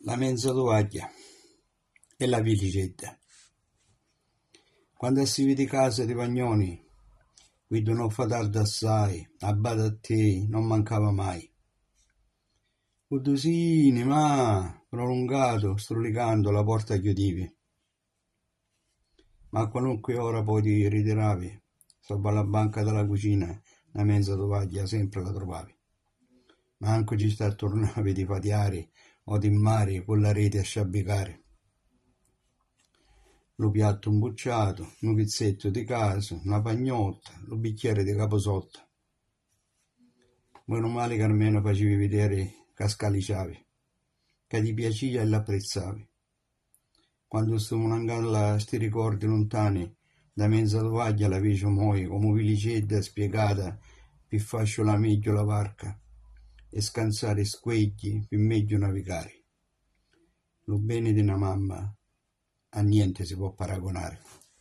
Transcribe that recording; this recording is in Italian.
La mensa tovaglia e la vilicetta. Quando si vede casa di Pagnoni, vedo non fa tardi assai, a bada a te non mancava mai. Udusini, ma prolungato, strulicando la porta chiudivi. Ma a qualunque ora poi ti ritiravi, sopra la banca della cucina, la mensa tovaglia sempre la trovavi. Ma anche ci sta tornavi di fatiare o di mare con la rete a sciabicare. Lo piatto imbucciato, un pizzetto di caso, una pagnotta, lo bicchiere di caposotto. Meno male che almeno facevi vedere che scaliciavi, che ti piaceva e l'apprezzavi. Quando stavano a sti ricordi lontani, da mensa tovaglia la fece moi come vilicetta spiegata per fasciola meglio la varca e scansare squegli per meglio navigare. Lo bene di una mamma a niente si può paragonare.